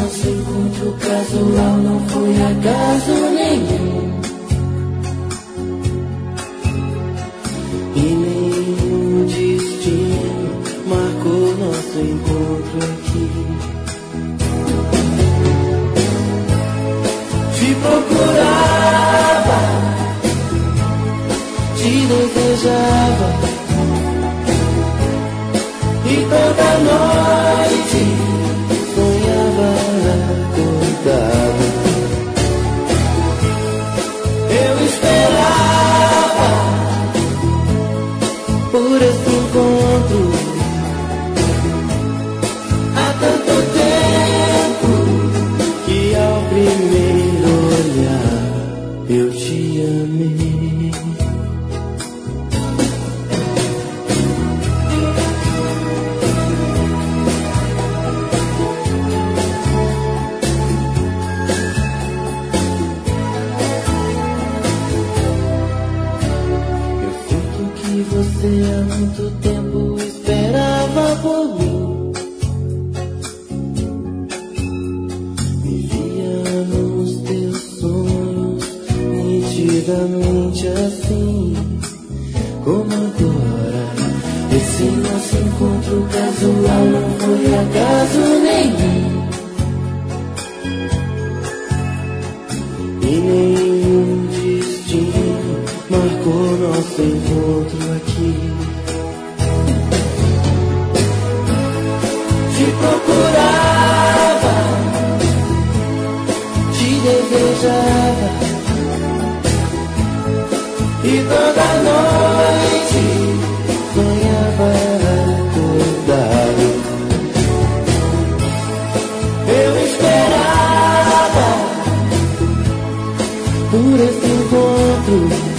nosso encontro casual não foi acaso nenhum, e nenhum destino marcou nosso encontro aqui. Te procurava, te desejava, e toda noite sonhava acordado. Eu esperava por esse encontro há tanto tempo que ao primeiro olhar eu te amei. Você há muito tempo esperava por mim, vivia nos teus sonhos nitidamente assim como agora. Esse nosso encontro casual não foi acaso nenhum, e nenhum destino marcou nosso encontro aqui. Te procurava, te desejava, e toda noite sonhava acordado. Eu esperava por esse encontro